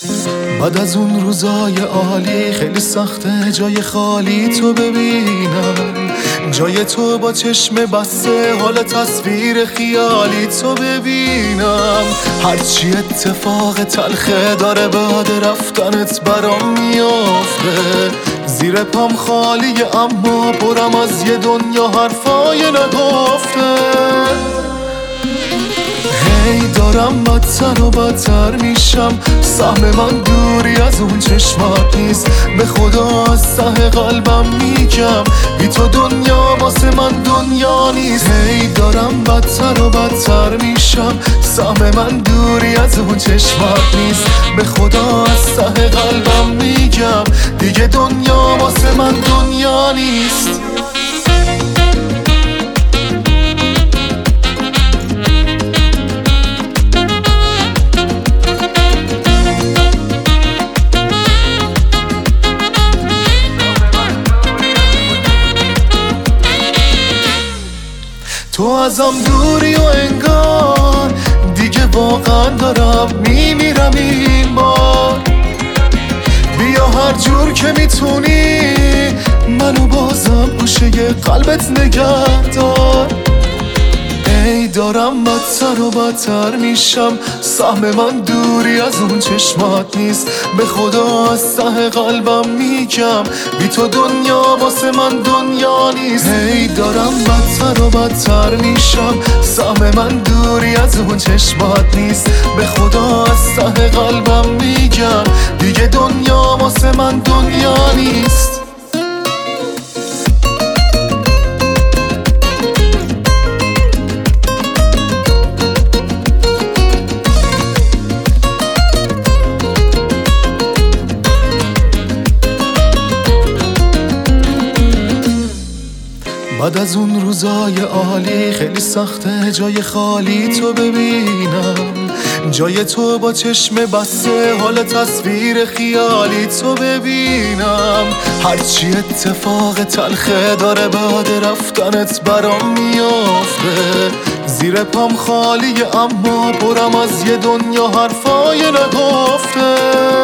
بعد از اون روزای عالی خیلی سخته جای خالی تو ببینم، جای تو با چشم بسته حال تصویر خیالی تو ببینم. هرچی اتفاق تلخه داره بعد رفتنت برام میافته، زیر پام خالیه اما پرم از یه دنیا حرفای نگفته. هی دارم بدتر و بدتر میشم، سهم من دوری از اون چشمات نیست، به خدا از ته قلبم میگم بی تو دنیا واسه من دنیا نیست. هی دارم بدتر و بدتر میشم، سهم من دوری از اون چشمات نیست، به خدا از ته قلبم میگم دیگه دنیا واسه من دنیا نیست. تو ازم دوری و انگار دیگه واقعا دارم میمیرم این بار. بیا هر جور که میتونی منو بازم گوشه قلبت نگه دار. ای دارم بدتر و بدتر میشم، سهم من دوری از اون چشمات نیست، به خدا از ته قلبم میگم بی تو دنیا واسه من دنیا نیست. ای دارم بدتر و بدتر میشم، سهم من دوری از اون چشمات نیست، به خدا از ته قلبم میگم دیگه دنیا واسه من دنیا نیست. بعد از اون روزای عالی خیلی سخته جای خالی تو ببینم، جای تو با چشم بسته حال تصویر خیالی تو ببینم. هرچی اتفاق تلخه داره بعد رفتنت برام میافته، زیر پام خالیه اما پرم از یه دنیا حرفای نگفته.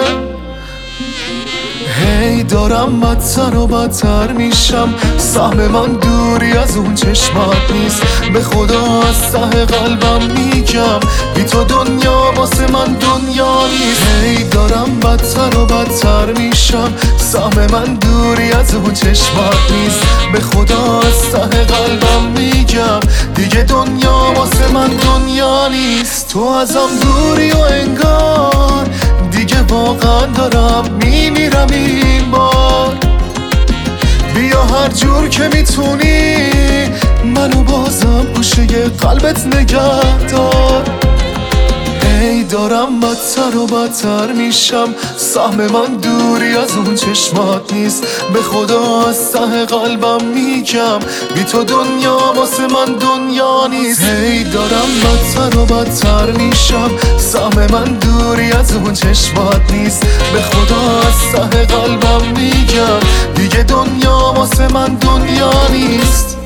هی دارم بدتر و بدتر میشم، سهم من دوری از اون چشمات نیست، به خدا از ته قلبم میگم بی تو دنیا واسه من دنیا نیست. هی دارم بدتر و بدتر میشم، سهم من دوری از اون چشمات نیست، به خدا از ته قلبم میگم دیگه دنیا واسه من دنیا نیست. تو ازم دوری و انگار دیگه واقعا دارم میمیرم این بار. بیا هر جور که میتونی منو بازم گوشه قلبت نگه دار. ای دارم بدتر و بدتر میشم، سهم من دوری از اون چشمات نیست، به خدا از ته قلبم میگم بی تو دنیا واسه من دنیا نیست. هی دارم بدتر و بدتر میشم، سهم من دوری از اون چشمات نیست، به خدا از ته قلبم میگم دیگه دنیا واسه من دنیا نیست.